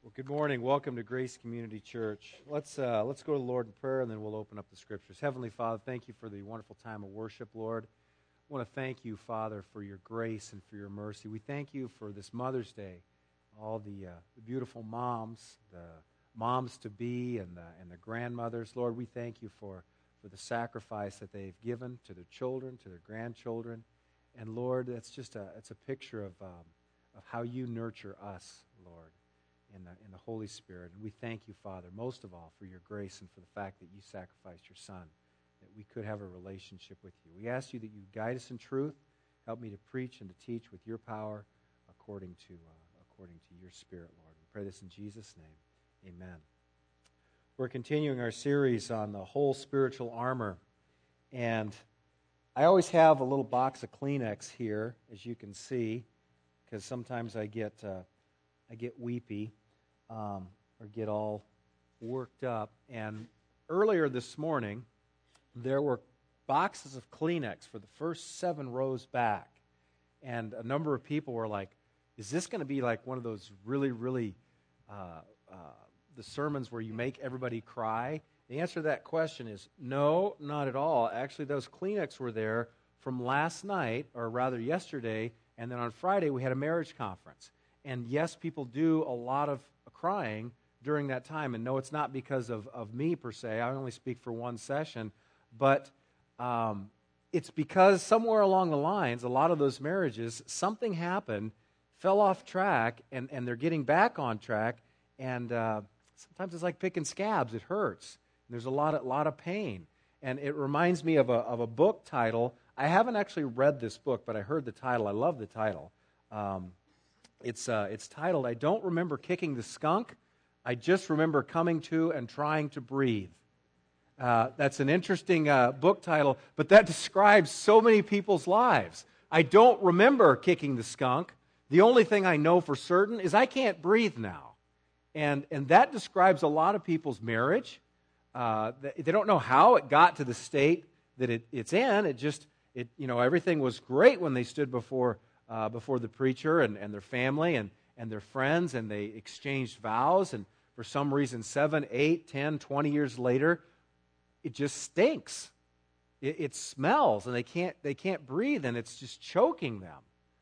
Well, good morning. Welcome to Grace Community Church. Let's go to the Lord in prayer, and then we'll open up the Scriptures. Heavenly Father, thank you for the wonderful time of worship, Lord. I want to thank you, Father, for your grace and for your mercy. We thank you for this Mother's Day, all the beautiful moms, the moms-to-be, and the grandmothers. Lord, we thank you for the sacrifice that they've given to their children, to their grandchildren. And Lord, it's a picture of how you nurture us, Lord, in the Holy Spirit. And we thank you, Father, most of all for your grace and for the fact that you sacrificed your Son, that we could have a relationship with you. We ask you that you guide us in truth. Help me to preach and to teach with your power according to your Spirit, Lord. We pray this in Jesus' name. Amen. We're continuing our series on the whole spiritual armor. And I always have a little box of Kleenex here, as you can see, because sometimes I get weepy or get all worked up. And earlier this morning, there were boxes of Kleenex for the first 7 rows back. And a number of people were like, is this going to be like one of those really, really, the sermons where you make everybody cry? The answer to that question is no, not at all. Actually, those Kleenex were there from last night, or rather yesterday, and then on Friday we had a marriage conference. And yes, people do a lot of crying during that time. And no, it's not because of me per se. I only speak for one session. But it's because somewhere along the lines, a lot of those marriages, something happened, fell off track, and they're getting back on track. And sometimes it's like picking scabs. It hurts. And there's a lot of pain. And it reminds me of a book title. I haven't actually read this book, but I heard the title. I love the title. It's titled, I Don't Remember Kicking the Skunk. I Just Remember Coming to and Trying to Breathe. That's an interesting book title, but that describes so many people's lives. I don't remember kicking the skunk. The only thing I know for certain is I can't breathe now. And that describes a lot of people's marriage. They don't know how it got to the state that it's in. Everything was great when they stood before the preacher and their family and their friends, and they exchanged vows, and for some reason 7, 8, 10, 20 years later, it just stinks. It smells, and they can't breathe, and it's just choking them.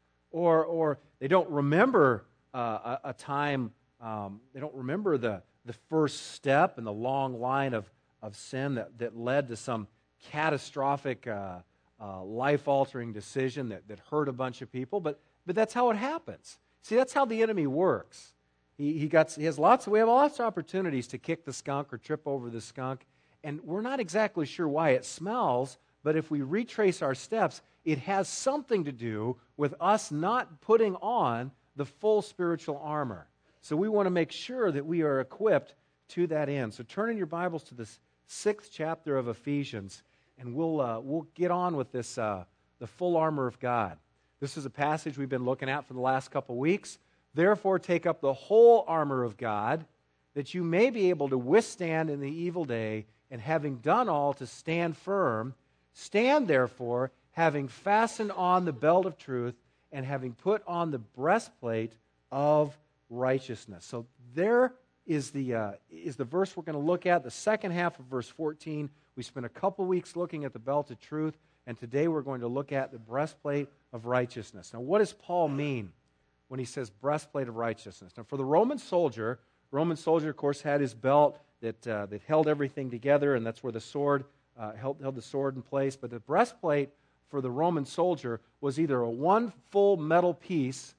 Or they don't remember a time, they don't remember the first step in the long line of sin that led to some catastrophic life-altering decision that hurt a bunch of people, but that's how it happens. See, that's how the enemy works. We have lots of opportunities to kick the skunk or trip over the skunk, and we're not exactly sure why it smells, but if we retrace our steps, it has something to do with us not putting on the full spiritual armor. So we want to make sure that we are equipped to that end. So turn in your Bibles to the 6th chapter of Ephesians, and we'll get on with this, the full armor of God. This is a passage we've been looking at for the last couple weeks. Therefore, take up the whole armor of God, that you may be able to withstand in the evil day, and having done all, to stand firm. Stand, therefore, having fastened on the belt of truth, and having put on the breastplate of righteousness. So there is the verse we're going to look at, the second half of verse 14. We spent a couple weeks looking at the belt of truth, and today we're going to look at the breastplate of righteousness. Now, what does Paul mean when he says breastplate of righteousness? Now, for the Roman soldier, of course, had his belt that held everything together, and that's where the sword held the sword in place. But the breastplate for the Roman soldier was either a one full metal piece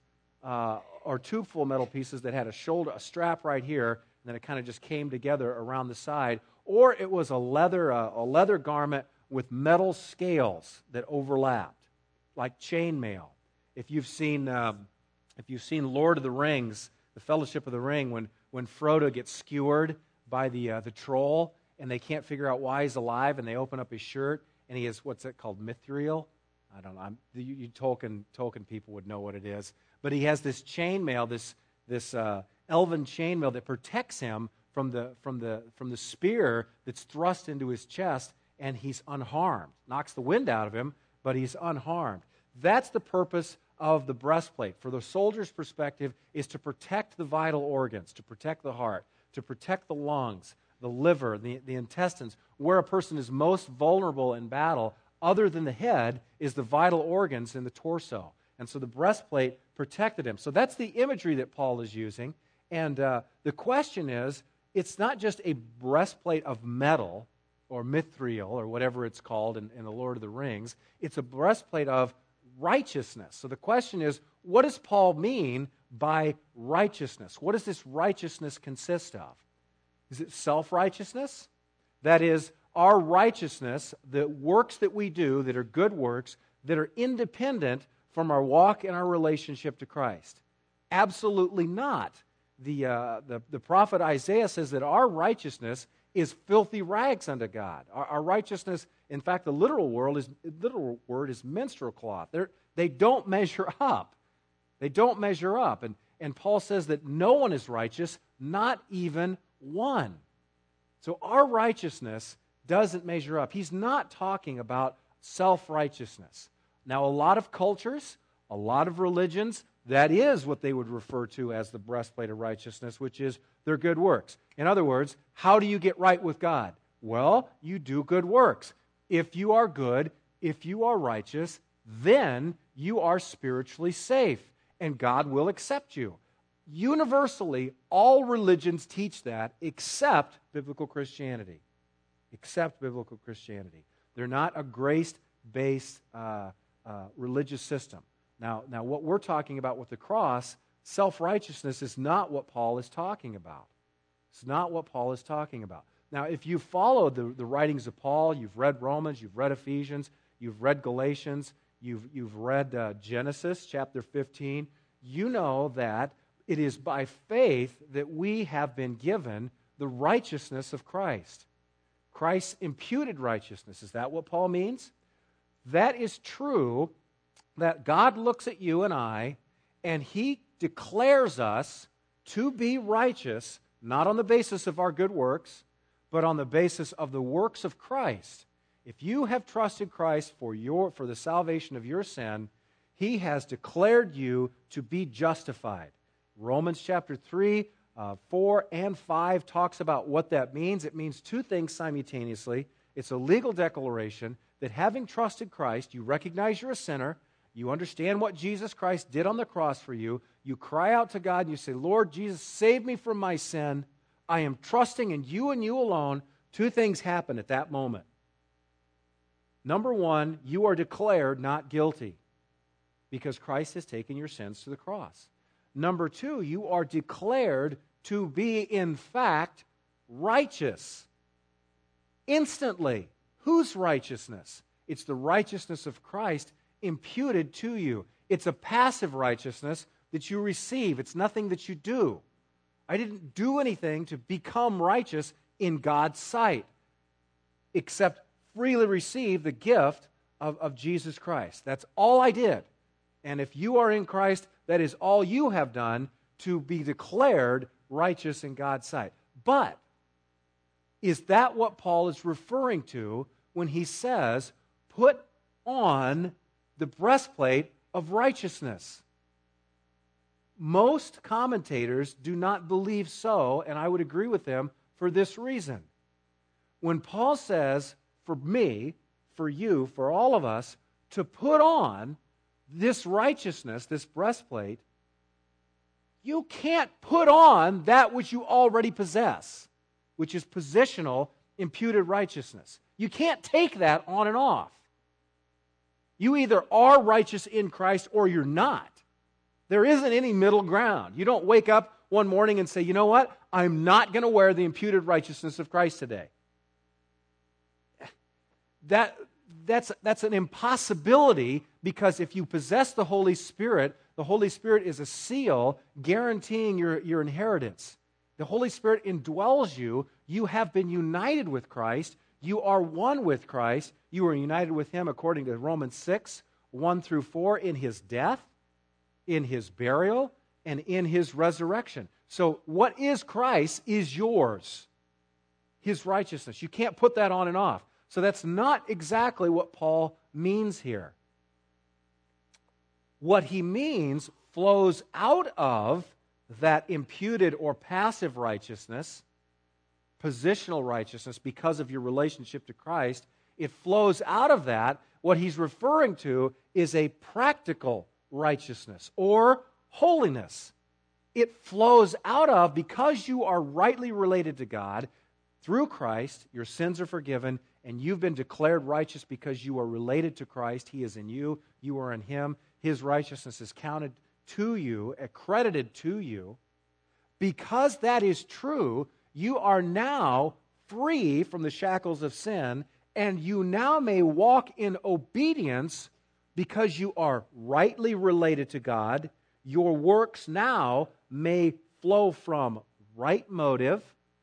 or 2 full metal pieces that had a strap right here, and then it kind of just came together around the side, or it was a leather garment with metal scales that overlapped, like chainmail. If you've seen Lord of the Rings, the Fellowship of the Ring, when Frodo gets skewered by the troll, and they can't figure out why he's alive, and they open up his shirt, and he has what's it called, mithril? I don't know. You Tolkien people would know what it is. But he has this chainmail, this elven chainmail that protects him from the spear that's thrust into his chest, and he's unharmed. Knocks the wind out of him, but he's unharmed. That's the purpose of the breastplate, for the soldier's perspective, is to protect the vital organs, to protect the heart, to protect the lungs, the liver, the intestines. Where a person is most vulnerable in battle, other than the head, is the vital organs in the torso. And so the breastplate protected him. So that's the imagery that Paul is using. And the question is, it's not just a breastplate of metal or mithril or whatever it's called in the Lord of the Rings. It's a breastplate of righteousness. So the question is, what does Paul mean by righteousness? What does this righteousness consist of? Is it self-righteousness? That is, our righteousness, the works that we do that are good works, that are independent from our walk and our relationship to Christ? Absolutely not. The prophet Isaiah says that our righteousness is filthy rags unto God. Our righteousness, in fact, the literal word is menstrual cloth. They don't measure up. They don't measure up. And Paul says that no one is righteous, not even one. So our righteousness doesn't measure up. He's not talking about self-righteousness. Now, a lot of cultures, a lot of religions, that is what they would refer to as the breastplate of righteousness, which is their good works. In other words, how do you get right with God? Well, you do good works. If you are good, if you are righteous, then you are spiritually safe, and God will accept you. Universally, all religions teach that except biblical Christianity. Except biblical Christianity. They're not a grace-based religious system. Now, what we're talking about with the cross, self-righteousness is not what Paul is talking about. It's not what Paul is talking about. Now, if you follow the writings of Paul, you've read Romans, you've read Ephesians, you've read Galatians, you've read Genesis chapter 15, you know that it is by faith that we have been given the righteousness of Christ. Christ's imputed righteousness. Is that what Paul means? That is true, that God looks at you and I, and He declares us to be righteous, not on the basis of our good works, but on the basis of the works of Christ. If you have trusted Christ for the salvation of your sin, He has declared you to be justified. Romans chapter 3, 4, and 5 talks about what that means. It means two things simultaneously. It's a legal declaration that having trusted Christ, you recognize you're a sinner, you understand what Jesus Christ did on the cross for you, you cry out to God and you say, Lord Jesus, save me from my sin. I am trusting in you and you alone. Two things happen at that moment. Number one, you are declared not guilty because Christ has taken your sins to the cross. Number two, you are declared to be, in fact, righteous. Instantly. Whose righteousness? It's the righteousness of Christ imputed to you. It's a passive righteousness that you receive. It's nothing that you do. I didn't do anything to become righteous in God's sight, except freely receive the gift of Jesus Christ. That's all I did. And if you are in Christ, that is all you have done to be declared righteous in God's sight. But is that what Paul is referring to when he says, put on the breastplate of righteousness? Most commentators do not believe so, and I would agree with them for this reason. When Paul says, for me, for you, for all of us, to put on this righteousness, this breastplate, you can't put on that which you already possess, which is positional, imputed righteousness. You can't take that on and off. You either are righteous in Christ or you're not. There isn't any middle ground. You don't wake up one morning and say, you know what? I'm not going to wear the imputed righteousness of Christ today. That's an impossibility, because if you possess the Holy Spirit is a seal guaranteeing your inheritance. The Holy Spirit indwells you. You have been united with Christ. You are one with Christ. You are united with Him according to Romans 6, 1 through 4, in His death, in His burial, and in His resurrection. So what is Christ is yours. His righteousness. You can't put that on and off. So that's not exactly what Paul means here. What he means flows out of that imputed or passive righteousness, positional righteousness, because of your relationship to Christ. It flows out of that. What he's referring to is a practical righteousness or holiness. It flows out of, because you are rightly related to God through Christ, your sins are forgiven, and you've been declared righteous because you are related to Christ. He is in you, you are in him. His righteousness is counted to you, accredited to you. Because that is true, you are now free from the shackles of sin, and you now may walk in obedience because you are rightly related to God. Your works now may flow from right motive,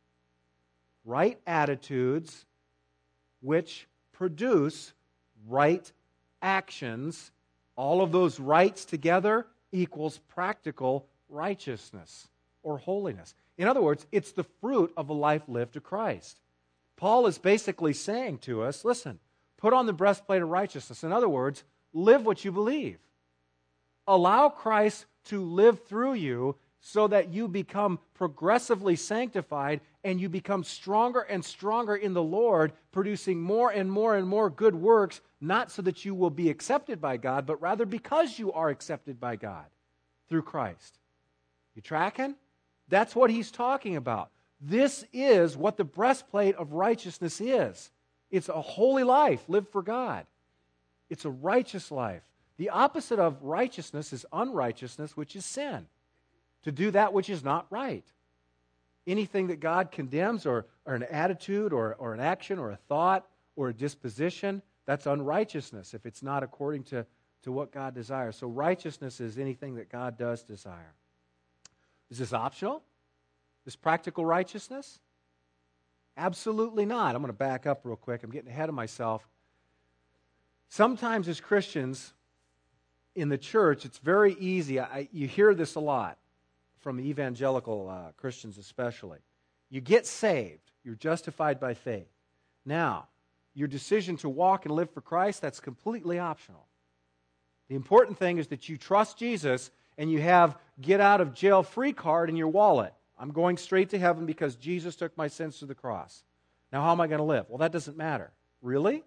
right attitudes, which produce right actions. All of those rights together equals practical righteousness or holiness. In other words, it's the fruit of a life lived to Christ. Paul is basically saying to us, listen, put on the breastplate of righteousness. In other words, live what you believe. Allow Christ to live through you so that you become progressively sanctified and you become stronger and stronger in the Lord, producing more and more and more good works, not so that you will be accepted by God, but rather because you are accepted by God through Christ. You tracking? That's what he's talking about. This is what the breastplate of righteousness is. It's a holy life lived for God. It's a righteous life. The opposite of righteousness is unrighteousness, which is sin. To do that which is not right. Anything that God condemns, or an attitude, or an action, or a thought, or a disposition, that's unrighteousness if it's not according to what God desires. So righteousness is anything that God does desire. Is this optional? This practical righteousness? Absolutely not. I'm going to back up real quick. I'm getting ahead of myself. Sometimes as Christians in the church, it's very easy. You hear this a lot from evangelical Christians especially. You get saved. You're justified by faith. Now, your decision to walk and live for Christ, that's completely optional. The important thing is that you trust Jesus and you have get out of jail free card in your wallet. I'm going straight to heaven because Jesus took my sins to the cross. Now how am I going to live? Well, that doesn't matter. Really?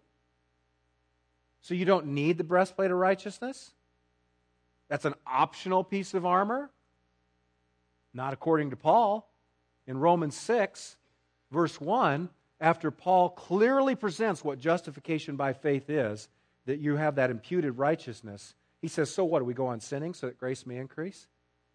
So you don't need the breastplate of righteousness? That's an optional piece of armor? Not according to Paul. In Romans 6, verse 1, after Paul clearly presents what justification by faith is, that you have that imputed righteousness, he says, so what, do we go on sinning so that grace may increase?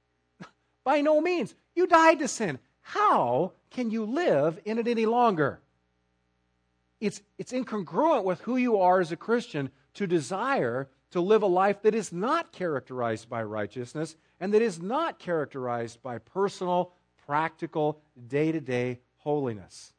By no means. You died to sin. How can you live in it any longer? It's incongruent with who you are as a Christian to desire to live a life that is not characterized by righteousness and that is not characterized by personal, practical, day-to-day holiness.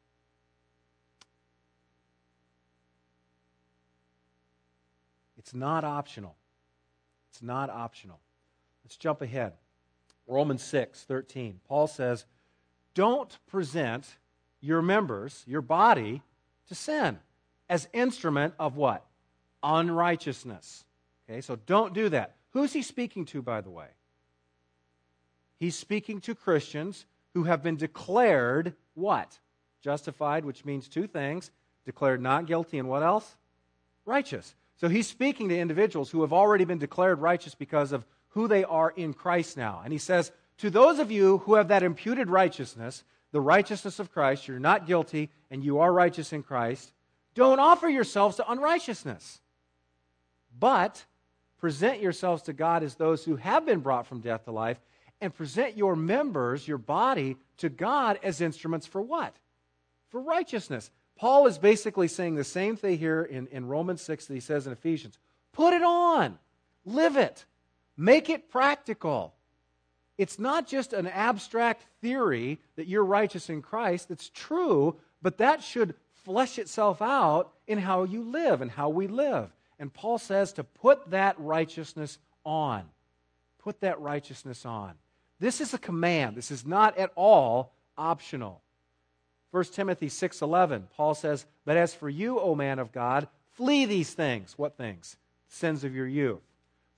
It's not optional. It's not optional. Let's jump ahead. Romans 6:13. Paul says, don't present your members, your body, to sin as instrument of what? Unrighteousness. Okay, so don't do that. Who's he speaking to, by the way? He's speaking to Christians who have been declared what? Justified, which means two things. Declared not guilty, and what else? Righteous. So he's speaking to individuals who have already been declared righteous because of who they are in Christ now. And he says, to those of you who have that imputed righteousness, the righteousness of Christ, you're not guilty and you are righteous in Christ, don't offer yourselves to unrighteousness, but present yourselves to God as those who have been brought from death to life, and present your members, your body, to God as instruments for what? For righteousness. Paul is basically saying the same thing here in Romans 6 that he says in Ephesians. Put it on. Live it. Make it practical. It's not just an abstract theory that you're righteous in Christ. That's true, but that should flesh itself out in how you live and how we live. And Paul says to put that righteousness on. Put that righteousness on. This is a command. This is not at all optional. 1 Timothy 6:11, Paul says, but as for you, O man of God, flee these things. What things? Sins of your youth.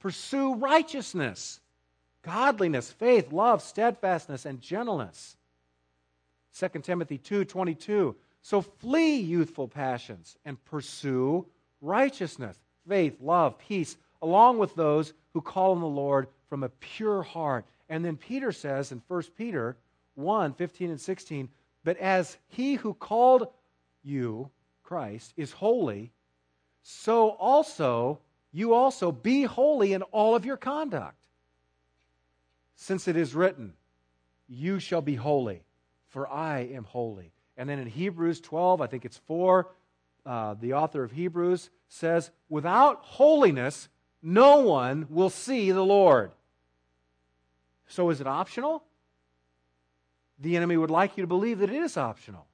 pursue righteousness, godliness, faith, love, steadfastness, and gentleness. 2 Timothy 2:22. So flee youthful passions and pursue righteousness, faith, love, peace, along with those who call on the Lord from a pure heart. And then Peter says in 1 Peter 1:15 and 16, but as he who called you, Christ, is holy, so also you also be holy in all of your conduct. Since it is written, you shall be holy, for I am holy. And then in Hebrews 12, I think it's 4, the author of Hebrews says, without holiness, no one will see the Lord. So is it optional? The enemy would like you to believe that it is optional.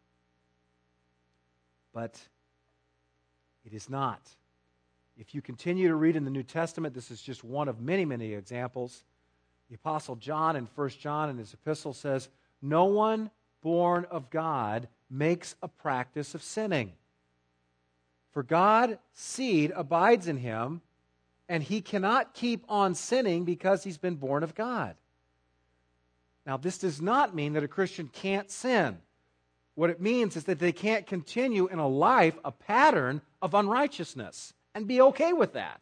But it is not. If you continue to read in the New Testament, this is just one of many, many examples. The Apostle John in 1 John in his epistle says, no one born of God makes a practice of sinning. For God's seed abides in him, and he cannot keep on sinning because he's been born of God. Now, this does not mean that a Christian can't sin. What it means is that they can't continue in a life, a pattern of unrighteousness, and be okay with that.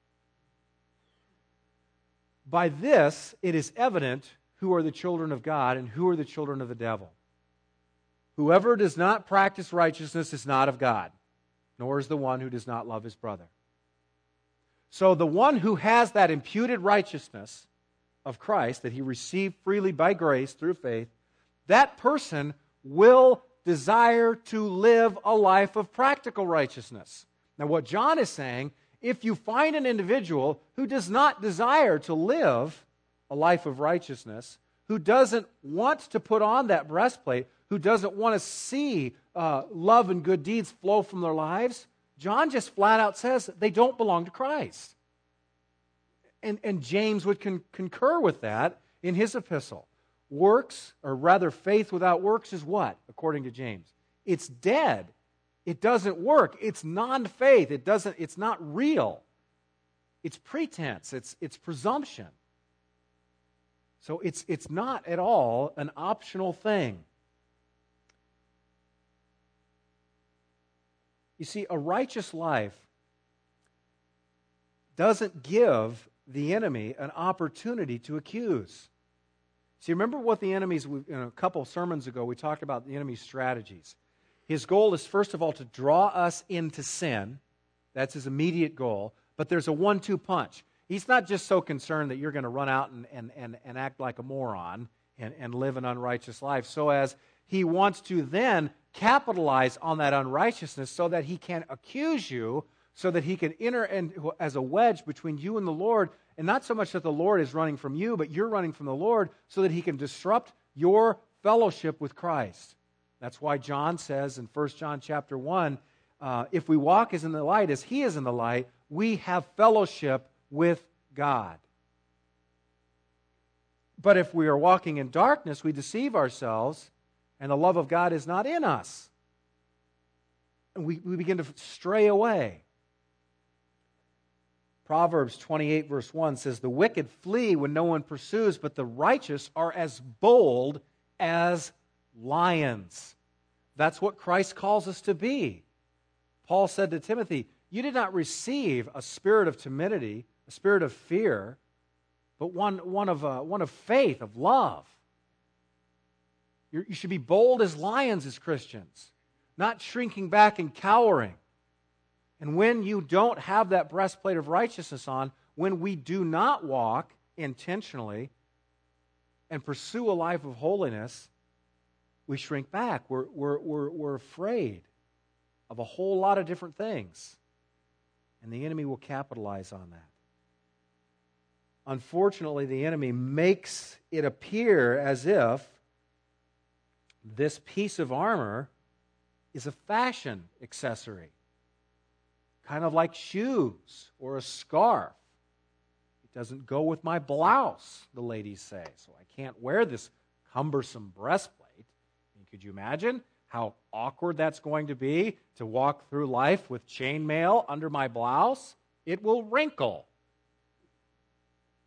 By this, it is evident who are the children of God and who are the children of the devil. Whoever does not practice righteousness is not of God, nor is the one who does not love his brother. So the one who has that imputed righteousness of Christ that he received freely by grace through faith, that person will desire to live a life of practical righteousness. Now, what John is saying, if you find an individual who does not desire to live a life of righteousness, who doesn't want to put on that breastplate, who doesn't want to see love and good deeds flow from their lives, John just flat out says they don't belong to Christ. And James would concur with that in his epistle. Works, or rather faith without works, is what, according to James? It's dead. It doesn't work. It's non-faith. It's not real. It's pretense. It's presumption. So it's not at all an optional thing. You see, a righteous life doesn't give the enemy an opportunity to accuse. See, remember what the enemy's, a couple sermons ago, we talked about the enemy's strategies. His goal is, first of all, to draw us into sin. That's his immediate goal. But there's a 1-2 punch. He's not just so concerned that you're going to run out and act like a moron and live an unrighteous life, so as he wants to then capitalize on that unrighteousness so that he can accuse you, so that he can enter as a wedge between you and the Lord, and not so much that the Lord is running from you, but you're running from the Lord, so that he can disrupt your fellowship with Christ. That's why John says in 1 John chapter 1, if we walk as in the light as he is in the light, we have fellowship with God. But if we are walking in darkness, we deceive ourselves, and the love of God is not in us. And we begin to stray away. Proverbs 28 verse 1 says, the wicked flee when no one pursues, but the righteous are as bold as lions. That's what Christ calls us to be. Paul said to Timothy, you did not receive a spirit of timidity, a spirit of fear, but one of faith, of love. You should be bold as lions as Christians, not shrinking back and cowering. And when you don't have that breastplate of righteousness on, when we do not walk intentionally and pursue a life of holiness, we shrink back. We're afraid of a whole lot of different things. And the enemy will capitalize on that. Unfortunately, the enemy makes it appear as if this piece of armor is a fashion accessory, kind of like shoes or a scarf. It doesn't go with my blouse, the ladies say, so I can't wear this cumbersome breastplate. And could you imagine how awkward that's going to be to walk through life with chainmail under my blouse? It will wrinkle.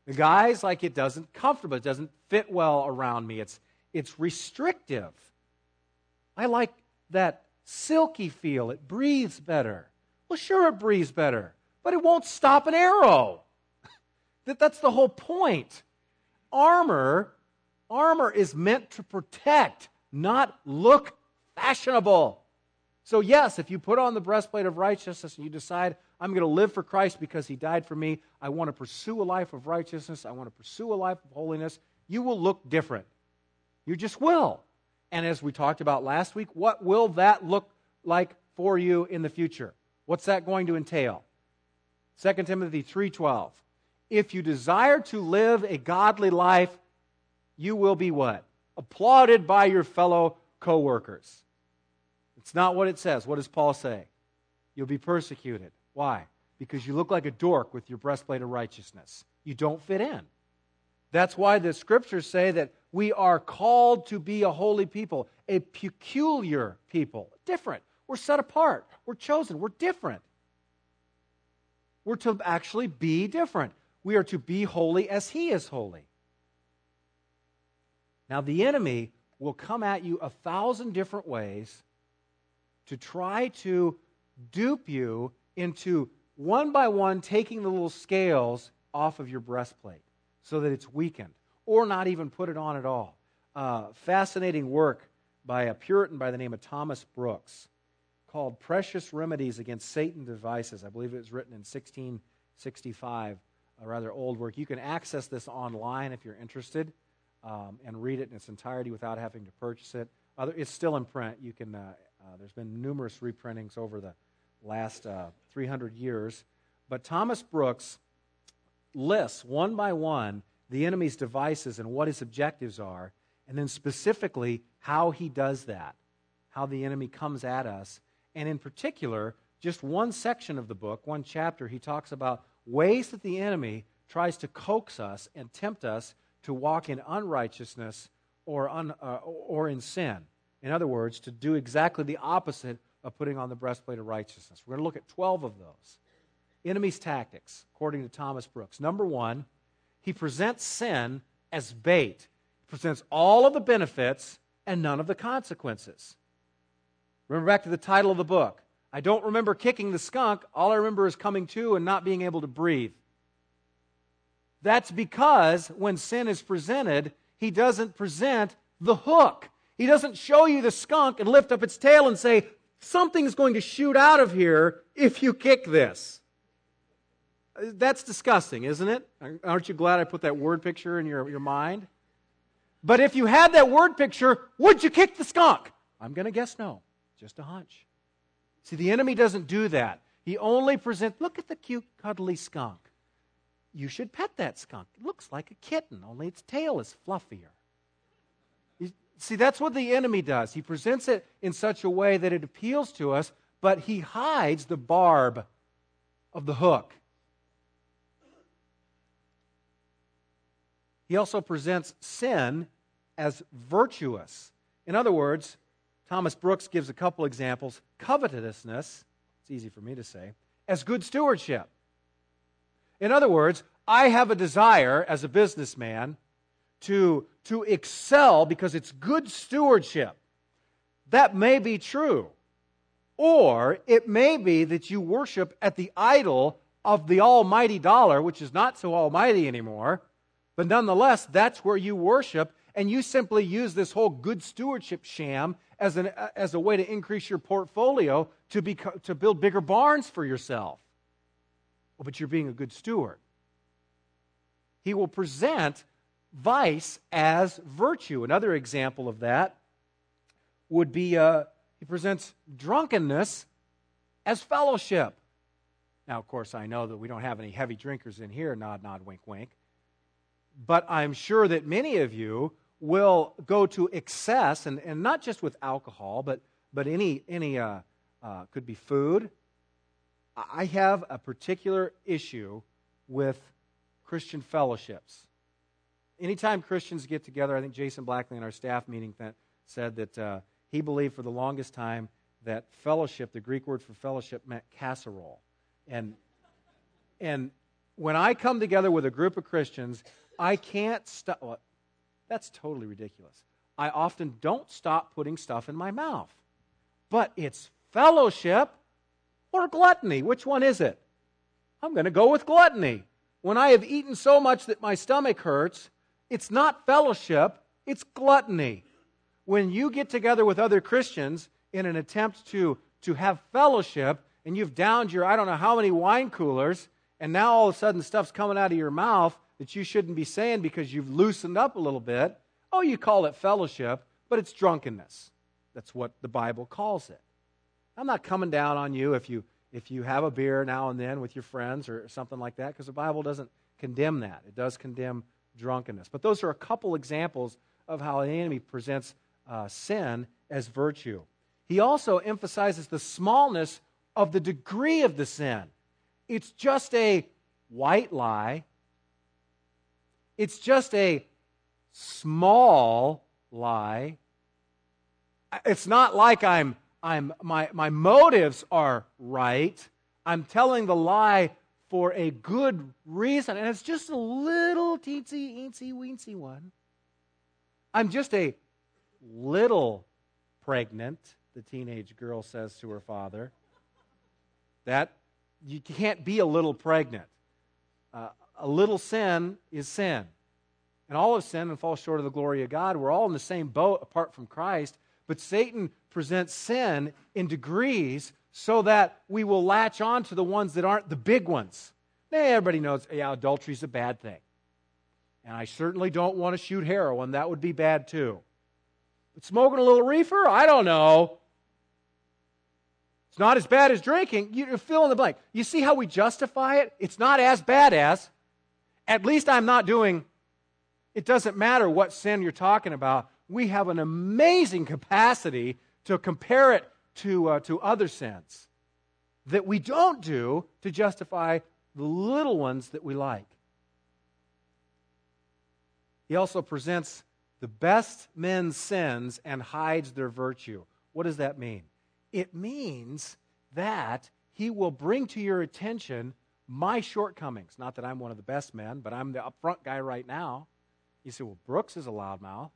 The guy's like, it doesn't comfortable, it doesn't fit well around me. It's restrictive. I like that silky feel. It breathes better. Well, sure, it breathes better, but it won't stop an arrow. That's the whole point. Armor is meant to protect, not look fashionable. So yes, if you put on the breastplate of righteousness and you decide, I'm going to live for Christ because He died for me, I want to pursue a life of righteousness, I want to pursue a life of holiness, you will look different. You just will. And as we talked about last week, what will that look like for you in the future? What's that going to entail? 2 Timothy 3:12. If you desire to live a godly life, you will be what? Applauded by your fellow co-workers. It's not what it says. What does Paul say? You'll be persecuted. Why? Because you look like a dork with your breastplate of righteousness. You don't fit in. That's why the Scriptures say that we are called to be a holy people, a peculiar people. Different. We're set apart. We're chosen. We're different. We're to actually be different. We are to be holy as He is holy. Now, the enemy will come at you 1,000 different ways to try to dupe you into one by one taking the little scales off of your breastplate so that it's weakened, or not even put it on at all. Fascinating work by a Puritan by the name of Thomas Brooks called Precious Remedies Against Satan's Devices. I believe it was written in 1665, a rather old work. You can access this online if you're interested and read it in its entirety without having to purchase it. It's still in print. You can. There's been numerous reprintings over the last 300 years. But Thomas Brooks lists one by one the enemy's devices and what his objectives are, and then specifically how he does that, how the enemy comes at us. And in particular, just one section of the book, one chapter, he talks about ways that the enemy tries to coax us and tempt us to walk in unrighteousness or in sin. In other words, to do exactly the opposite of putting on the breastplate of righteousness. We're going to look at 12 of those. Enemy's tactics, according to Thomas Brooks. Number one, he presents sin as bait. He presents all of the benefits and none of the consequences. Remember back to the title of the book. I don't remember kicking the skunk. All I remember is coming to and not being able to breathe. That's because when sin is presented, he doesn't present the hook. He doesn't show you the skunk and lift up its tail and say, something's going to shoot out of here if you kick this. That's disgusting, isn't it? Aren't you glad I put that word picture in your mind? But if you had that word picture, would you kick the skunk? I'm going to guess no. Just a hunch. See, the enemy doesn't do that. He only presents, look at the cute, cuddly skunk. You should pet that skunk. It looks like a kitten, only its tail is fluffier. See, that's what the enemy does. He presents it in such a way that it appeals to us, but he hides the barb of the hook. He also presents sin as virtuous. In other words, Thomas Brooks gives a couple examples. Covetousness, it's easy for me to say, as good stewardship. In other words, I have a desire as a businessman to excel because it's good stewardship. That may be true. Or it may be that you worship at the idol of the almighty dollar, which is not so almighty anymore, but nonetheless, that's where you worship, and you simply use this whole good stewardship sham as a way to increase your portfolio to build bigger barns for yourself. Well, but you're being a good steward. He will present vice as virtue. Another example of that would be he presents drunkenness as fellowship. Now, of course, I know that we don't have any heavy drinkers in here, nod, nod, wink, wink. But I'm sure that many of you will go to excess, and not just with alcohol, but any could be food. I have a particular issue with Christian fellowships. Anytime Christians get together, I think Jason Blackley in our staff meeting said that he believed for the longest time that fellowship, the Greek word for fellowship, meant casserole. And when I come together with a group of Christians, I can't stop. Well, that's totally ridiculous. I often don't stop putting stuff in my mouth. But it's fellowship or gluttony. Which one is it? I'm going to go with gluttony. When I have eaten so much that my stomach hurts, it's not fellowship, it's gluttony. When you get together with other Christians in an attempt to have fellowship, and you've downed your I don't know how many wine coolers, and now all of a sudden stuff's coming out of your mouth that you shouldn't be saying because you've loosened up a little bit, oh, you call it fellowship, but it's drunkenness. That's what the Bible calls it. I'm not coming down on you if you have a beer now and then with your friends or something like that, because the Bible doesn't condemn that. It does condemn drunkenness. But those are a couple examples of how the enemy presents sin as virtue. He also emphasizes the smallness of the degree of the sin. It's just a white lie. It's just a small lie. It's not like my motives are right. I'm telling the lie for a good reason, and it's just a little teensy, eensy, weensy one. I'm just a little pregnant, the teenage girl says to her father. That you can't be a little pregnant. A little sin is sin. And all have sinned and fall short of the glory of God. We're all in the same boat apart from Christ. But Satan presents sin in degrees so that we will latch on to the ones that aren't the big ones. Now, everybody knows, yeah, adultery is a bad thing. And I certainly don't want to shoot heroin. That would be bad too. But smoking a little reefer? I don't know. It's not as bad as drinking. You fill in the blank. You see how we justify it? It's not as bad as. At least I'm not doing. It doesn't matter what sin you're talking about. We have an amazing capacity to compare it to other sins that we don't do to justify the little ones that we like. He also presents the best men's sins and hides their virtue. What does that mean? It means that he will bring to your attention my shortcomings. Not that I'm one of the best men, but I'm the upfront guy right now. You say, well, Brooks is a loudmouth,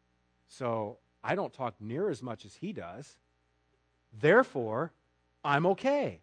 so I don't talk near as much as he does. Therefore, I'm okay.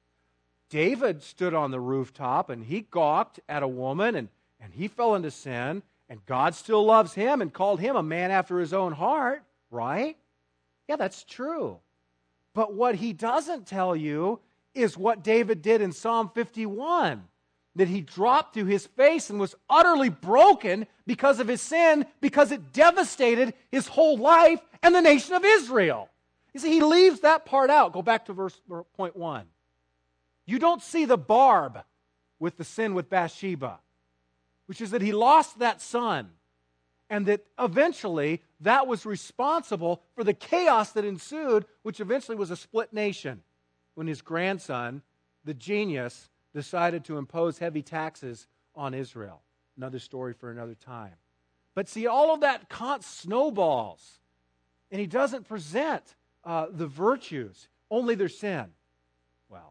David stood on the rooftop and he gawked at a woman and he fell into sin, and God still loves him and called him a man after his own heart, right? Yeah, that's true. But what he doesn't tell you is what David did in Psalm 51, that he dropped to his face and was utterly broken because of his sin, because it devastated his whole life and the nation of Israel. You see, he leaves that part out. Go back to point 1. You don't see the barb with the sin with Bathsheba, which is that he lost that son, and that eventually that was responsible for the chaos that ensued, which eventually was a split nation when his grandson, the genius, decided to impose heavy taxes on Israel. Another story for another time. But see, all of that snowballs, and he doesn't present the virtues, only their sin. Well,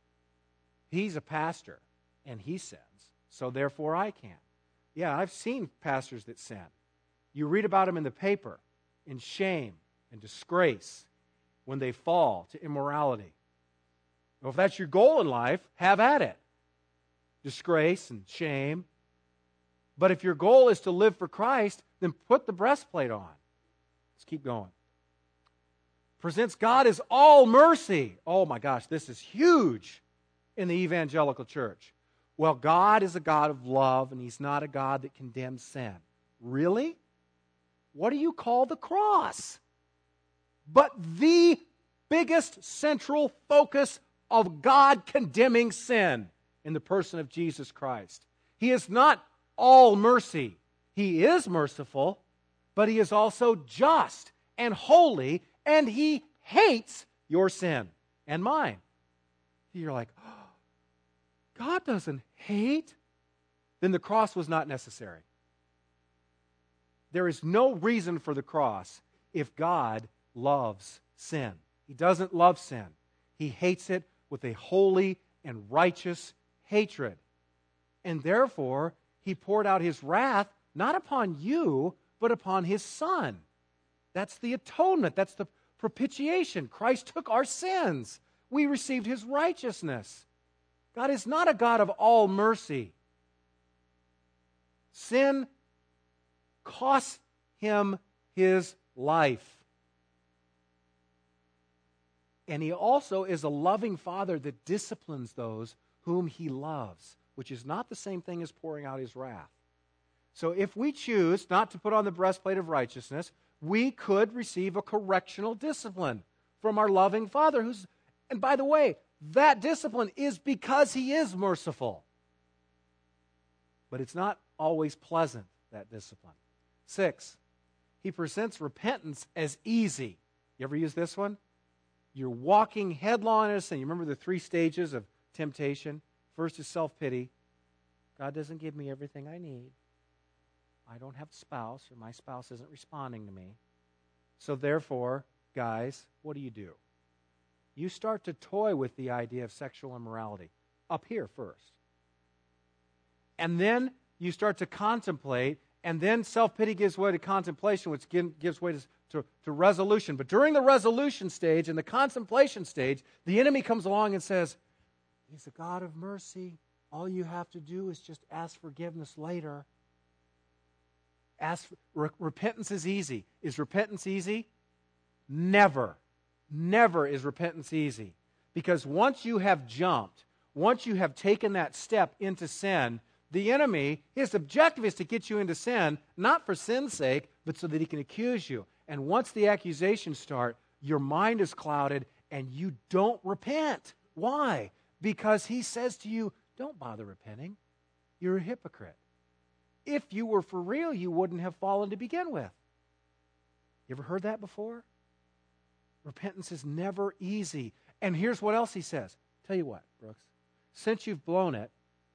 he's a pastor, and he sins, so therefore I can't. Yeah, I've seen pastors that sin. You read about them in the paper, in shame and disgrace, when they fall to immorality. Well, if that's your goal in life, have at it. Disgrace and shame. But if your goal is to live for Christ, then put the breastplate on. Let's keep going. Presents God as all mercy. Oh my gosh, this is huge in the evangelical church. Well, God is a God of love, and He's not a God that condemns sin. Really? What do you call the cross? But the biggest central focus of God condemning sin in the person of Jesus Christ. He is not all mercy. He is merciful, but He is also just and holy, and He hates your sin and mine. You're like, oh, God doesn't hate? Then the cross was not necessary. There is no reason for the cross if God loves sin. He doesn't love sin. He hates it with a holy and righteous hatred. And therefore, he poured out his wrath not upon you, but upon his Son. That's the atonement. That's the propitiation. Christ took our sins. We received his righteousness. God is not a God of all mercy. Sin cost him his life. And he also is a loving Father that disciplines those whom he loves, which is not the same thing as pouring out his wrath. So if we choose not to put on the breastplate of righteousness, we could receive a correctional discipline from our loving Father. And by the way, that discipline is because he is merciful. But it's not always pleasant, that discipline. 6, he presents repentance as easy. You ever use this one? You're walking headlong into sin. You remember the 3 stages of temptation? First is self-pity. God doesn't give me everything I need. I don't have a spouse, or my spouse isn't responding to me. So therefore, guys, what do? You start to toy with the idea of sexual immorality up here first. And then you start to contemplate, and then self-pity gives way to contemplation, which gives way to resolution. But during the resolution stage and the contemplation stage, the enemy comes along and says, he's a God of mercy. All you have to do is just ask forgiveness later. Repentance is easy. Is repentance easy? Never. Never is repentance easy. Because once you have jumped, once you have taken that step into sin, the enemy, his objective is to get you into sin, not for sin's sake, but so that he can accuse you. And once the accusations start, your mind is clouded and you don't repent. Why? Because he says to you, don't bother repenting. You're a hypocrite. If you were for real, you wouldn't have fallen to begin with. You ever heard that before? Repentance is never easy. And here's what else he says. Tell you what, Brooks. Since you've blown it,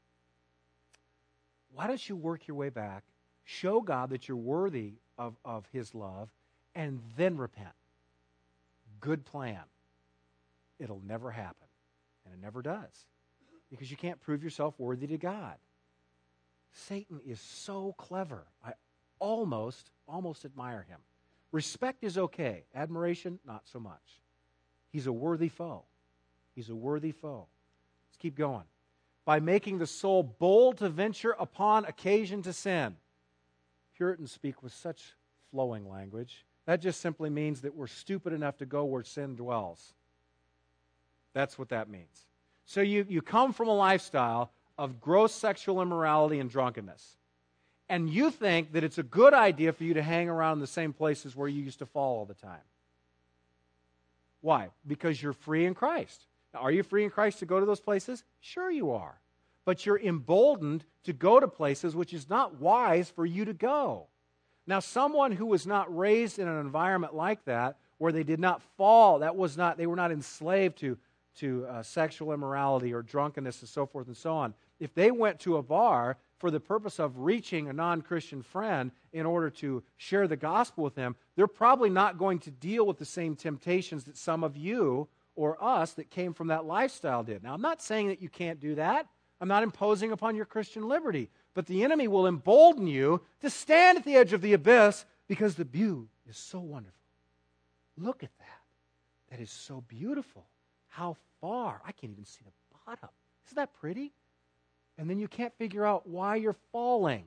why don't you work your way back, show God that you're worthy of his love, and then repent? Good plan. It'll never happen. And it never does. Because you can't prove yourself worthy to God. Satan is so clever. I almost admire him. Respect is okay. Admiration, not so much. He's a worthy foe. He's a worthy foe. Let's keep going. By making the soul bold to venture upon occasion to sin. Puritans speak with such flowing language. That just simply means that we're stupid enough to go where sin dwells. That's what that means. So you come from a lifestyle of gross sexual immorality and drunkenness. And you think that it's a good idea for you to hang around the same places where you used to fall all the time. Why? Because you're free in Christ. Now, are you free in Christ to go to those places? Sure you are. But you're emboldened to go to places which is not wise for you to go. Now, someone who was not raised in an environment like that, where they did not fall, they were not enslaved to sexual immorality or drunkenness and so forth and so on. If they went to a bar for the purpose of reaching a non-Christian friend in order to share the gospel with them, they're probably not going to deal with the same temptations that some of you or us that came from that lifestyle did. Now, I'm not saying that you can't do that. I'm not imposing upon your Christian liberty. But the enemy will embolden you to stand at the edge of the abyss because the view is so wonderful. Look at that. That is so beautiful. How far? I can't even see the bottom. Isn't that pretty? And then you can't figure out why you're falling.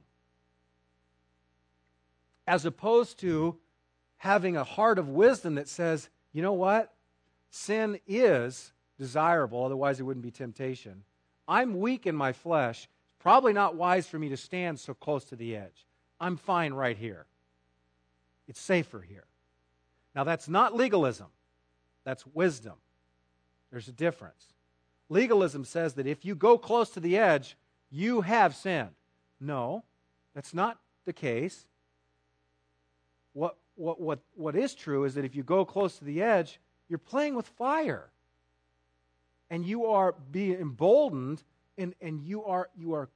As opposed to having a heart of wisdom that says, you know what? Sin is desirable, otherwise it wouldn't be temptation. I'm weak in my flesh. It's probably not wise for me to stand so close to the edge. I'm fine right here. It's safer here. Now, that's not legalism. That's wisdom. There's a difference. Legalism says that if you go close to the edge, you have sinned. No, that's not the case. What is true is that if you go close to the edge, you're playing with fire. And you are being emboldened, and you're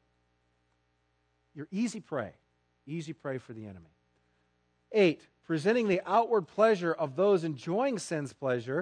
easy prey. Easy prey for the enemy. 8, presenting the outward pleasure of those enjoying sin's pleasure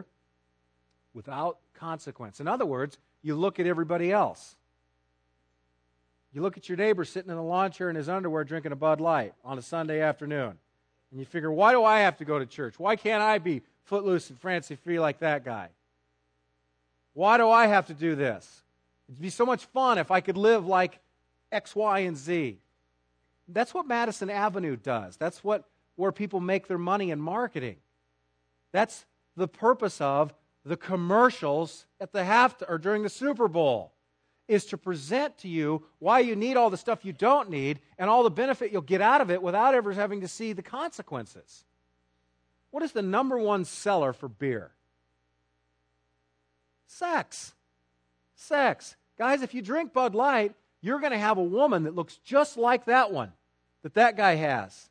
without consequence. In other words, you look at everybody else. You look at your neighbor sitting in a lawn chair in his underwear drinking a Bud Light on a Sunday afternoon. And you figure, why do I have to go to church? Why can't I be footloose and fancy-free like that guy? Why do I have to do this? It'd be so much fun if I could live like X, Y, and Z. That's what Madison Avenue does. That's where people make their money in marketing. That's the purpose of the commercials at the or during the Super Bowl, is to present to you why you need all the stuff you don't need and all the benefit you'll get out of it without ever having to see the consequences. What is the number one seller for beer? Sex. Sex. Guys, if you drink Bud Light, you're going to have a woman that looks just like that one that guy has.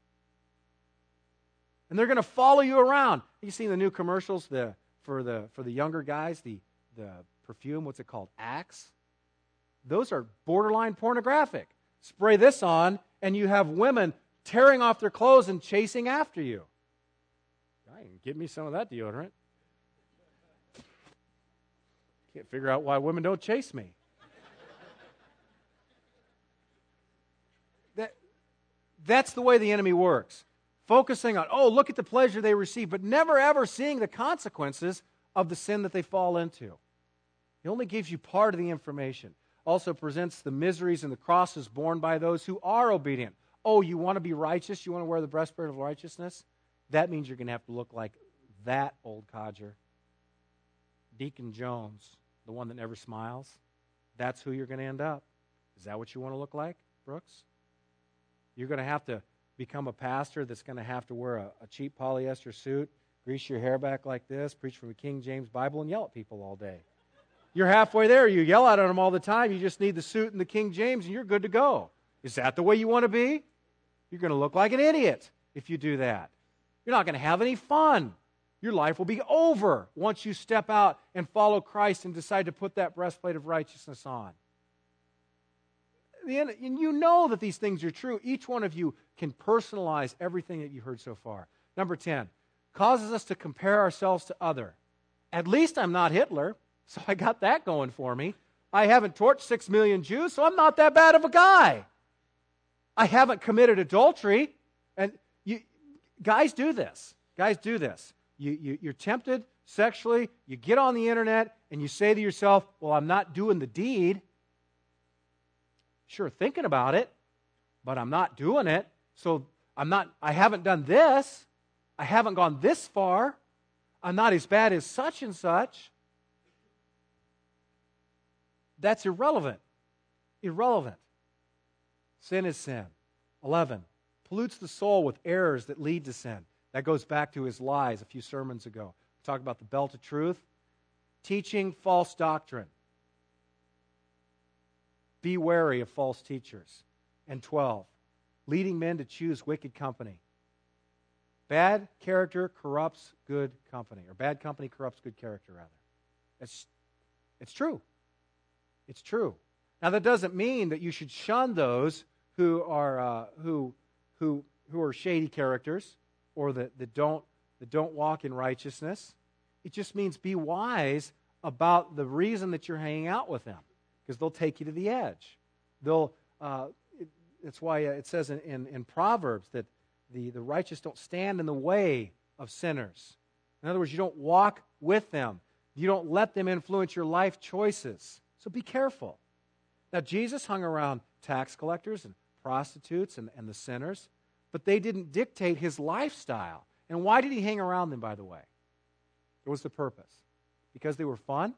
And they're going to follow you around. You seen the new commercials for the younger guys, the perfume, what's it called? Axe. Those are borderline pornographic. Spray this on, and you have women tearing off their clothes and chasing after you. Get me some of that deodorant. Can't figure out why women don't chase me. That's the way the enemy works. Focusing on, look at the pleasure they receive, but never ever seeing the consequences of the sin that they fall into. He only gives you part of the information. Also presents the miseries and the crosses borne by those who are obedient. Oh, you want to be righteous? You want to wear the breastplate of righteousness? That means you're going to have to look like that old codger. Deacon Jones, the one that never smiles. That's who you're going to end up. Is that what you want to look like, Brooks? You're going to have to become a pastor that's going to have to wear a cheap polyester suit, grease your hair back like this, preach from a King James Bible, and yell at people all day. You're halfway there. You yell at them all the time. You just need the suit and the King James, and you're good to go. Is that the way you want to be? You're going to look like an idiot if you do that. You're not going to have any fun. Your life will be over once you step out and follow Christ and decide to put that breastplate of righteousness on. And you know that these things are true. Each one of you can personalize everything that you've heard so far. Number 10, causes us to compare ourselves to other. At least I'm not Hitler, so I got that going for me. I haven't torched 6 million Jews, so I'm not that bad of a guy. I haven't committed adultery. And guys do this. Guys do this. You're tempted sexually, you get on the internet, and you say to yourself, well, I'm not doing the deed. Sure, thinking about it, but I'm not doing it. So I haven't done this. I haven't gone this far. I'm not as bad as such and such. That's irrelevant. Irrelevant. Sin is sin. 11, pollutes the soul with errors that lead to sin. That goes back to his lies a few sermons ago. We talked about the belt of truth. Teaching false doctrine. Be wary of false teachers. And 12, leading men to choose wicked company. Bad character corrupts good company, or bad company corrupts good character, rather. It's true. It's true. Now, that doesn't mean that you should shun those who are shady characters or that don't walk in righteousness. It just means be wise about the reason that you're hanging out with them, because they'll take you to the edge. That's why it says in Proverbs that the righteous don't stand in the way of sinners. In other words, you don't walk with them. You don't let them influence your life choices. So be careful. Now, Jesus hung around tax collectors and prostitutes and the sinners, but they didn't dictate his lifestyle. And why did he hang around them, by the way? What was the purpose? Because they were fun?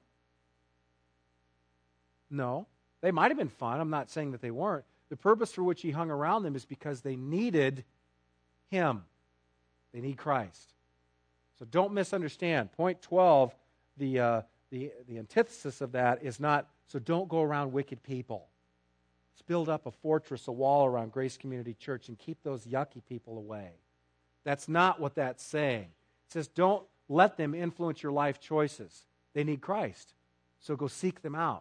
No. They might have been fun. I'm not saying that they weren't. The purpose for which he hung around them is because they needed him. They need Christ. So don't misunderstand. Point 12, the antithesis of that is not, so don't go around wicked people. Let's build up a fortress, a wall around Grace Community Church and keep those yucky people away. That's not what that's saying. It says don't let them influence your life choices. They need Christ. So go seek them out.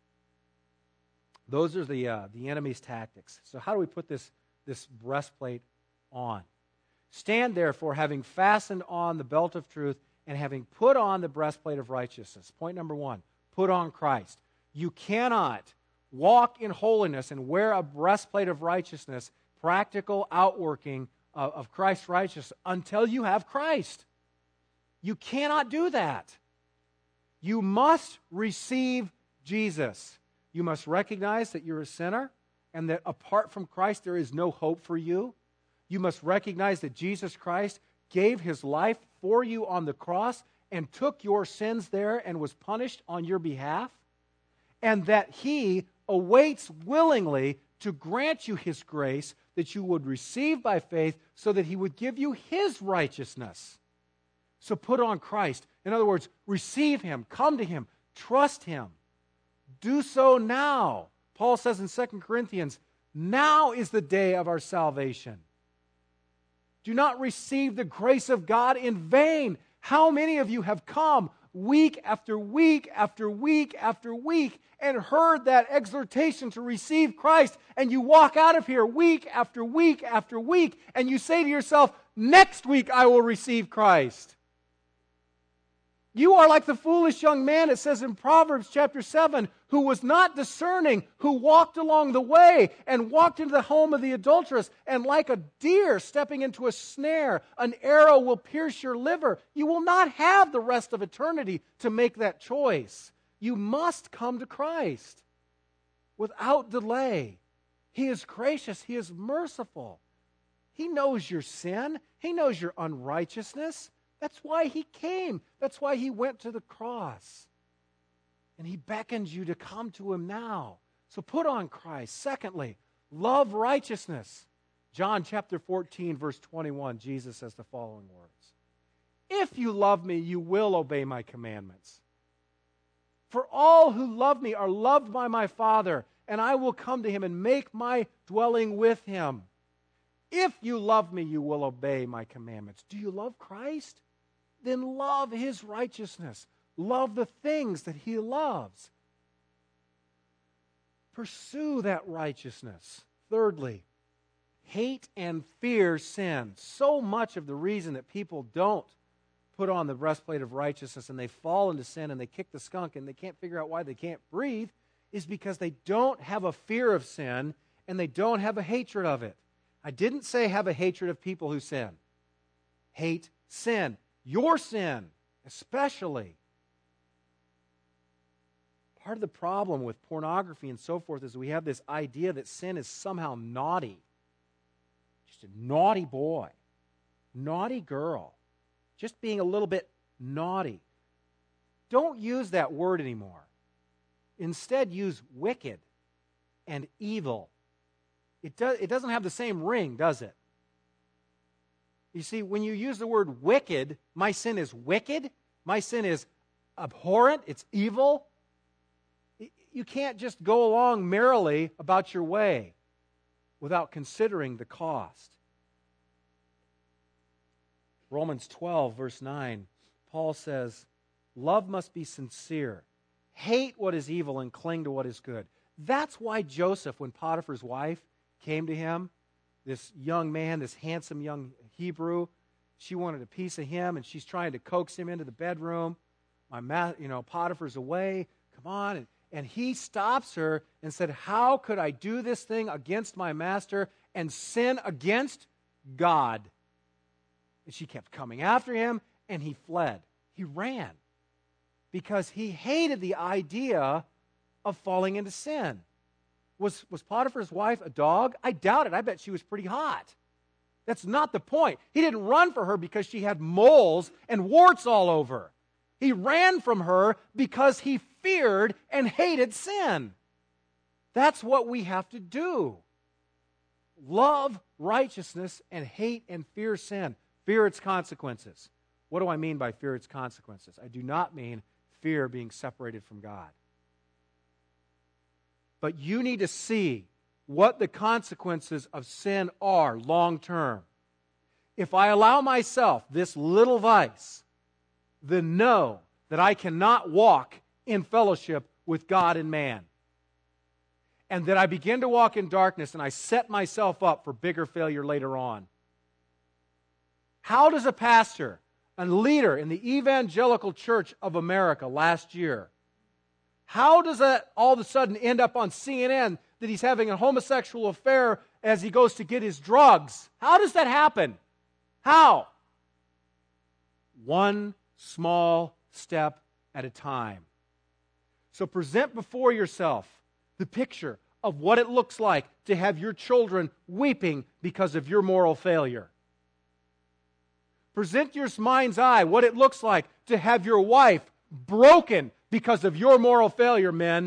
Those are the enemy's tactics. So how do we put this breastplate on? Stand therefore, having fastened on the belt of truth and having put on the breastplate of righteousness. Point number 1, put on Christ. You cannot walk in holiness and wear a breastplate of righteousness, practical outworking of Christ's righteousness, until you have Christ. You cannot do that. You must receive Jesus. You must recognize that you're a sinner and that apart from Christ there is no hope for you. You must recognize that Jesus Christ gave his life for you on the cross and took your sins there and was punished on your behalf, and that he awaits willingly to grant you his grace that you would receive by faith so that he would give you his righteousness. So put on Christ. In other words, receive him, come to him, trust him. Do so now. Paul says in 2 Corinthians, now is the day of our salvation. Do not receive the grace of God in vain. How many of you have come week after week after week after week and heard that exhortation to receive Christ, and you walk out of here week after week after week, and you say to yourself, next week I will receive Christ? You are like the foolish young man, it says in Proverbs chapter 7, who was not discerning, who walked along the way and walked into the home of the adulteress, and like a deer stepping into a snare, an arrow will pierce your liver. You will not have the rest of eternity to make that choice. You must come to Christ without delay. He is gracious. He is merciful. He knows your sin. He knows your unrighteousness. That's why he came. That's why he went to the cross. And he beckons you to come to him now. So put on Christ. Secondly, love righteousness. John chapter 14, verse 21, Jesus says the following words. If you love me, you will obey my commandments. For all who love me are loved by my Father, and I will come to him and make my dwelling with him. If you love me, you will obey my commandments. Do you love Christ? Then love his righteousness. Love the things that he loves. Pursue that righteousness. Thirdly, hate and fear sin. So much of the reason that people don't put on the breastplate of righteousness and they fall into sin and they kick the skunk and they can't figure out why they can't breathe is because they don't have a fear of sin and they don't have a hatred of it. I didn't say have a hatred of people who sin. Hate sin. Your sin, especially. Part of the problem with pornography and so forth is we have this idea that sin is somehow naughty. Just a naughty boy, naughty girl, just being a little bit naughty. Don't use that word anymore. Instead, use wicked and evil. It doesn't have the same ring, does it? You see, when you use the word wicked, my sin is wicked, my sin is abhorrent, it's evil. You can't just go along merrily about your way without considering the cost. Romans 12, verse 9, Paul says, love must be sincere. Hate what is evil and cling to what is good. That's why Joseph, when Potiphar's wife came to him, this young man, this handsome young Hebrew, she wanted a piece of him, and she's trying to coax him into the bedroom. Potiphar's away. Come on. And he stops her and said, how could I do this thing against my master and sin against God? And she kept coming after him, and he fled. He ran because he hated the idea of falling into sin. Was Potiphar's wife a dog? I doubt it. I bet she was pretty hot. That's not the point. He didn't run for her because she had moles and warts all over. He ran from her because he feared and hated sin. That's what we have to do. Love righteousness and hate and fear sin. Fear its consequences. What do I mean by fear its consequences? I do not mean fear being separated from God. But you need to see what the consequences of sin are long term. If I allow myself this little vice, then know that I cannot walk in fellowship with God and man. And that I begin to walk in darkness and I set myself up for bigger failure later on. How does a pastor, a leader in the Evangelical Church of America last year, How does that all of a sudden end up on CNN that he's having a homosexual affair as he goes to get his drugs? How does that happen? How? One small step at a time. So present before yourself the picture of what it looks like to have your children weeping because of your moral failure. Present your mind's eye what it looks like to have your wife broken because of your moral failure, men.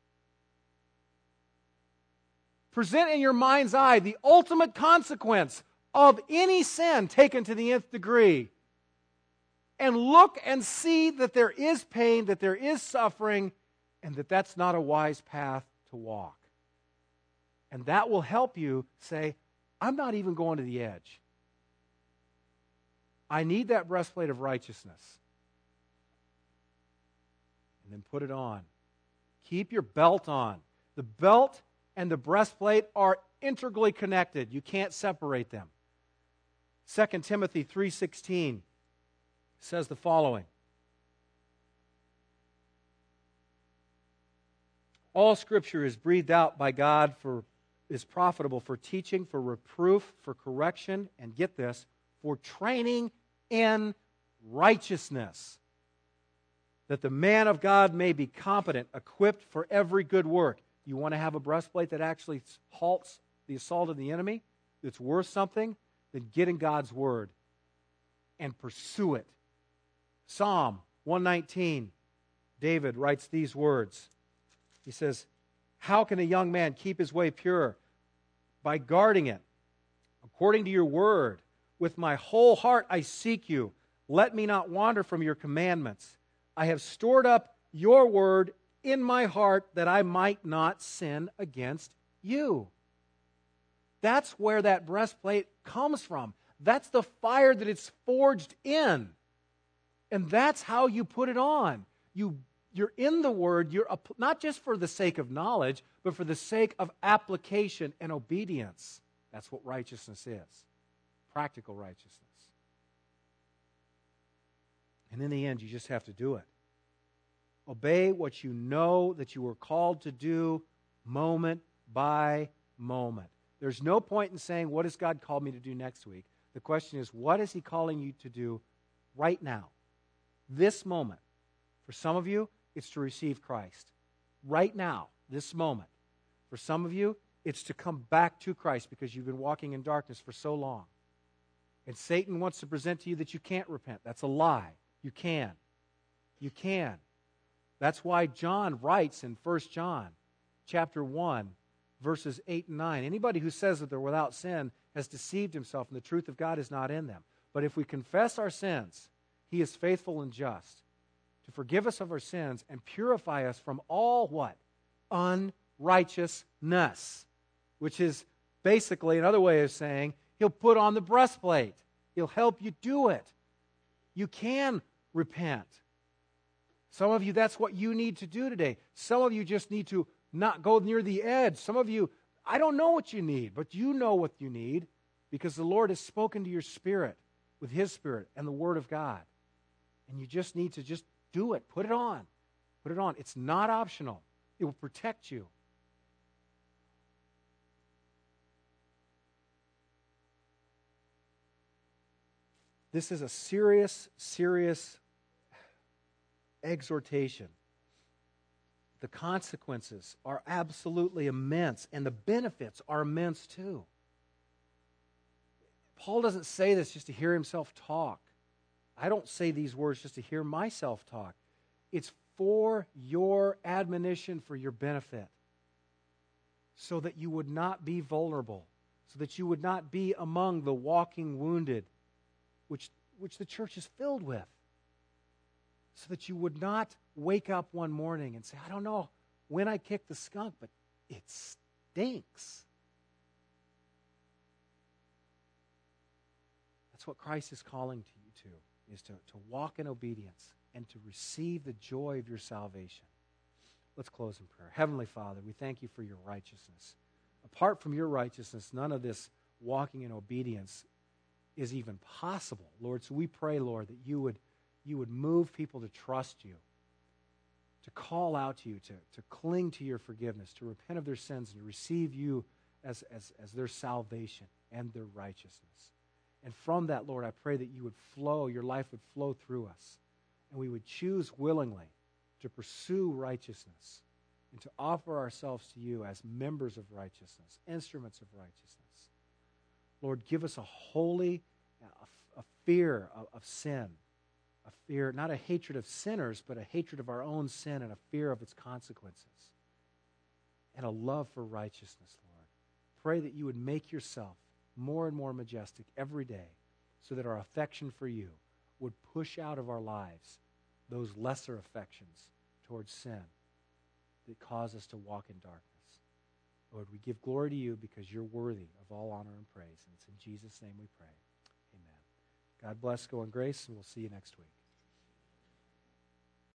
Present in your mind's eye the ultimate consequence of any sin taken to the nth degree. And look and see that there is pain, that there is suffering, and that that's not a wise path to walk. And that will help you say, I'm not even going to the edge. I need that breastplate of righteousness. And then put it on. Keep your belt on. The belt and the breastplate are integrally connected. You can't separate them. 2 Timothy 3:16 says the following. All Scripture is breathed out by God is profitable for teaching, for reproof, for correction, and get this, for training in righteousness, that the man of God may be competent, equipped for every good work. You want to have a breastplate that actually halts the assault of the enemy, that's worth something? Then get in God's Word and pursue it. Psalm 119, David writes these words. He says, how can a young man keep his way pure? By guarding it, according to your word. With my whole heart I seek you. Let me not wander from your commandments. I have stored up your word in my heart that I might not sin against you. That's where that breastplate comes from. That's the fire that it's forged in. And that's how you put it on. You're in the Word, you're not just for the sake of knowledge, but for the sake of application and obedience. That's what righteousness is. Practical righteousness. And in the end, you just have to do it. Obey what you know that you were called to do moment by moment. There's no point in saying, what has God called me to do next week? The question is, what is He calling you to do right now? This moment. For some of you, it's to receive Christ. Right now, this moment. For some of you, it's to come back to Christ because you've been walking in darkness for so long. And Satan wants to present to you that you can't repent. That's a lie. You can. You can. That's why John writes in 1 John chapter 1, verses 8 and 9. Anybody who says that they're without sin has deceived himself, and the truth of God is not in them. But if we confess our sins, He is faithful and just to forgive us of our sins and purify us from all what? Unrighteousness. Which is basically another way of saying He'll put on the breastplate. He'll help you do it. You can repent. Some of you, that's what you need to do today. Some of you just need to not go near the edge. Some of you, I don't know what you need, but you know what you need because the Lord has spoken to your spirit with His Spirit and the Word of God. And you just need to just do it. Put it on. Put it on. It's not optional. It will protect you. This is a serious, serious exhortation. The consequences are absolutely immense, and the benefits are immense too. Paul doesn't say this just to hear himself talk. I don't say these words just to hear myself talk. It's for your admonition, for your benefit, so that you would not be vulnerable, so that you would not be among the walking wounded, which the church is filled with, so that you would not wake up one morning and say, I don't know when I kicked the skunk, but it stinks. That's what Christ is calling you to, is to walk in obedience and to receive the joy of your salvation. Let's close in prayer. Heavenly Father, we thank you for your righteousness. Apart from your righteousness, none of this walking in obedience is even possible, Lord. So we pray, Lord, that you would move people to trust you. to call out to you, to cling to your forgiveness, to repent of their sins, and to receive you as their salvation and their righteousness. And from that, Lord, I pray that you would flow, your life would flow through us, and we would choose willingly to pursue righteousness and to offer ourselves to you as members of righteousness, instruments of righteousness. Lord, give us a holy, a fear of sin, a fear, not a hatred of sinners, but a hatred of our own sin and a fear of its consequences, and a love for righteousness, Lord. Pray that you would make yourself more and more majestic every day so that our affection for you would push out of our lives those lesser affections towards sin that cause us to walk in darkness. Lord, we give glory to you because you're worthy of all honor and praise. And it's in Jesus' name we pray. Amen. God bless, go in grace, and we'll see you next week.